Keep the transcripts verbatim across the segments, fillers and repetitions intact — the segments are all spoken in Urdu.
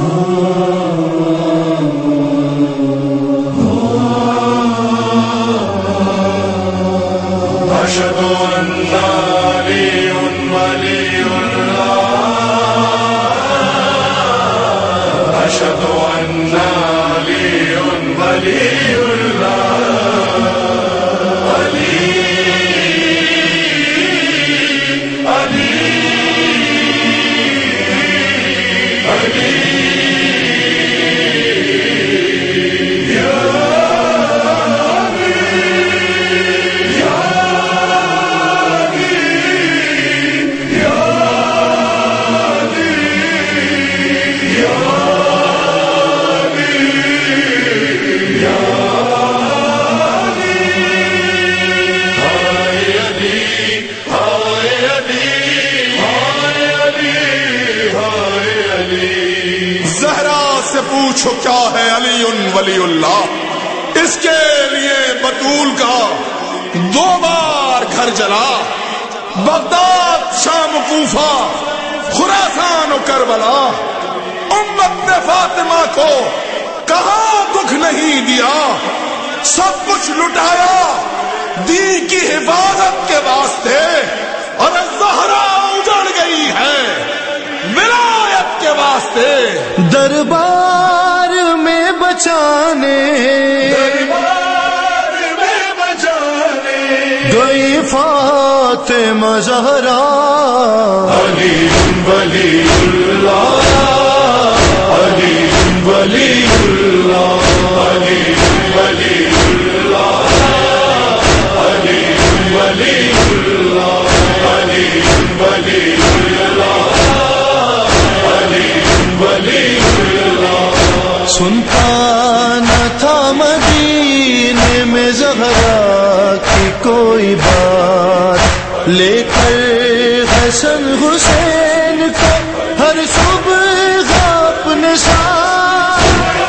پوچھو کیا ہے علی ولی اللہ، اس کے لیے بطول کا دو بار گھر جلا، بغداد شام کوفہ خراسان و کربلا، امت نے فاطمہ کو کہاں دکھ نہیں دیا، سب کچھ لٹایا دین کی حفاظت کے واسطے، اور زہرا اجڑ گئی ہے ولایت کے واسطے، دربار میں بچانے دربار میں بچانے گئی فاطمہ زہرا، علی ولی اللہ، علی ولی اللہ، علی ولی اللہ، علی ولی اللہ، علی ولی اللہ، علی ولی اللہ۔ سنتا نہ تھا مدینے میں زہرا کی کوئی بات، لے کر حسن حسین کو ہر صبح اپنے ساتھ،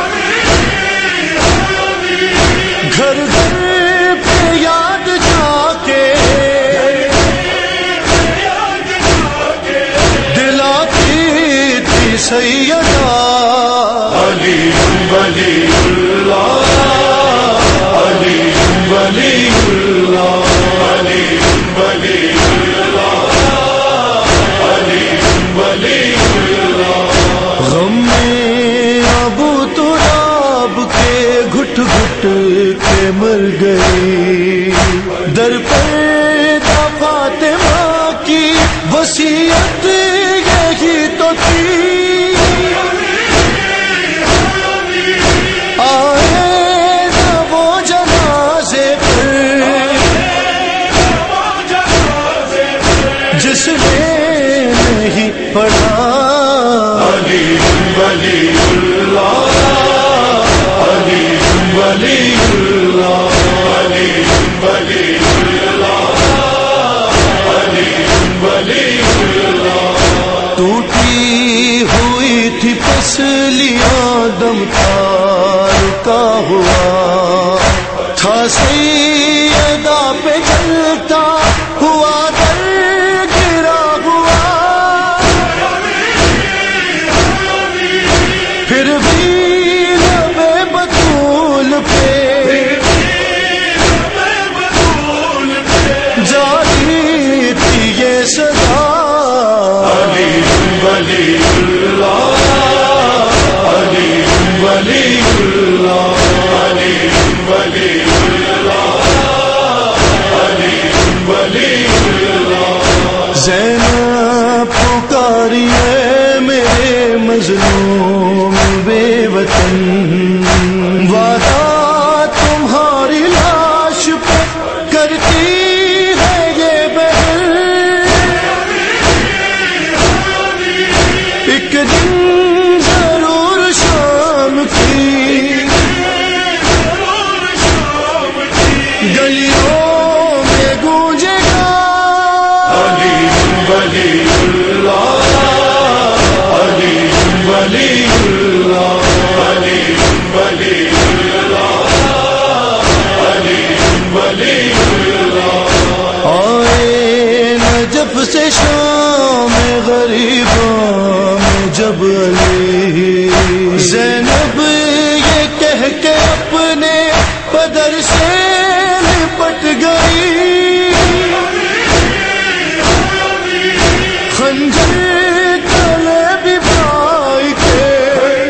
گھر گھر پہ یاد جا کے دلاتی تھی سیدہ، علی ولی اللہ، علی ولی اللہ، علی ولی اللہ، علی ولی اللہ۔ غم میں ابو تراب کے گھٹ گھٹ کے مر گئی، در پہ تھا فاطمہ کی وصیت یہی تو تھی، آئے نہ وہ جنازے پر جس نے نہیں پڑھا، علی ولی اللہ، علی ولی اللہ، علی ولی اللہ، علی ولی اللہ۔ ٹوٹی ہوئی تھی پسلیاں، دم تار کا ہوا تھا، سیدہ پہ جلتا ہوا در گرا ہوا، پھر بھی لبے بطول پہ جاری تھی یہ صدا، علی ولی اللہ، علی ولی اللہ، علی ولی اللہ، علی ولی اللہ۔ زینب پکاری ہے میرے مظلوم بے وطن، وعدہ تمہاری لاش پہ کرتی ہے یہ بہن، ایک دن ضرور شام کی گلیوں میں گونجے گا، علی ولی اللہ، علی ولی اللہ، علی ولی اللہ، علی ولی اللہ۔ آئے نجف سے شام غریباں میں جب علی زینب یہ کہہ کے اپنے بدر سے لپٹ گئی، خنجر گلے بھی بھائی کے،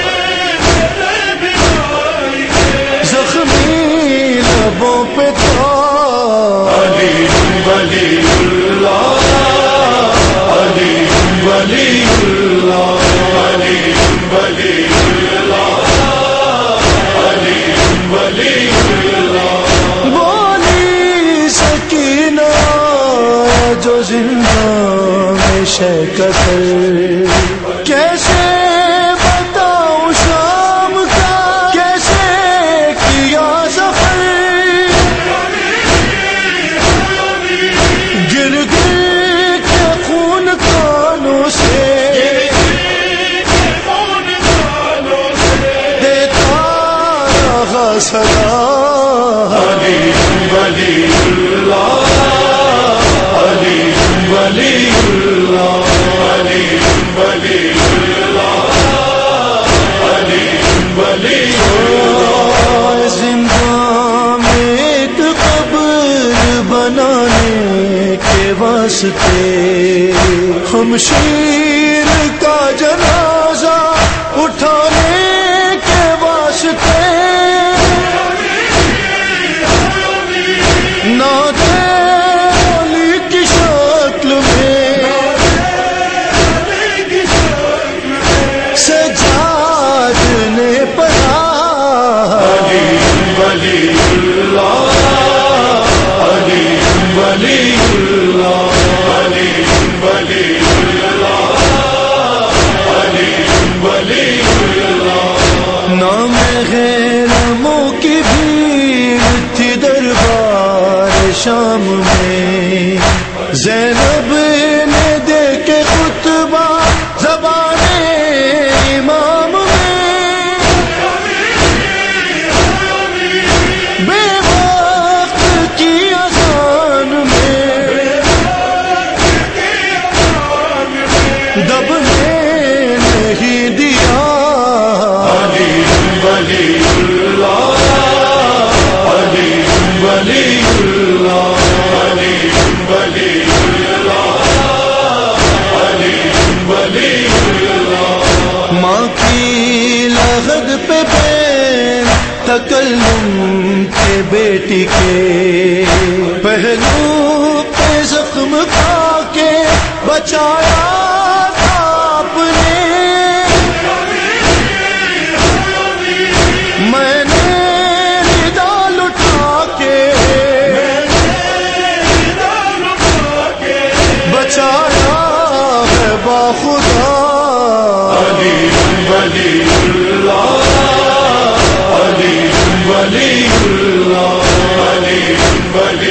زخمی لبوں پہ تھا علی ولی اللہ، علی ولی اللہ، علی ولی اللہ، علی ولی اللہ۔ بولی سکینہ جو زندہ میں شے قتل، کیسے بتاؤں شام کا کیسے کیا سفر، گر گر کے خون کانوں سے دیتا رہا صدا، علی ولی اللہ، علی ولی اللہ، علی ولی اللہ، علی ولی اللہ۔ زندہ میں ایک قبر بنانے کے واسطے، خمشیر کا جنازہ اٹھانے کے واسطے، نادے علی کی شکل میں سجاد نے پڑھا، علی ولی اللہ، علی ولی اللہ، علی ولی اللہ، علی ولی اللہ۔ نام غیرموں کی بھیڑ تھی دربار شام میں، زینب نے دے کے خطبہ زبان امام میں، بے وقت کی اذان میں دبنے نہیں دیا، علی ولی اللہ، علی ولی اللہ، علی ولی اللہ، علی ولی اللہ۔ ماں کی لغد پہ بین تکلم کے بیٹی کے، پہلو پہ زخم کھا کے بچایا تھا آپ نے، میں نے نڈال اٹھا کے بچایا ہے باخدا، علی ولی اللہ، علی ولی اللہ، علی ولی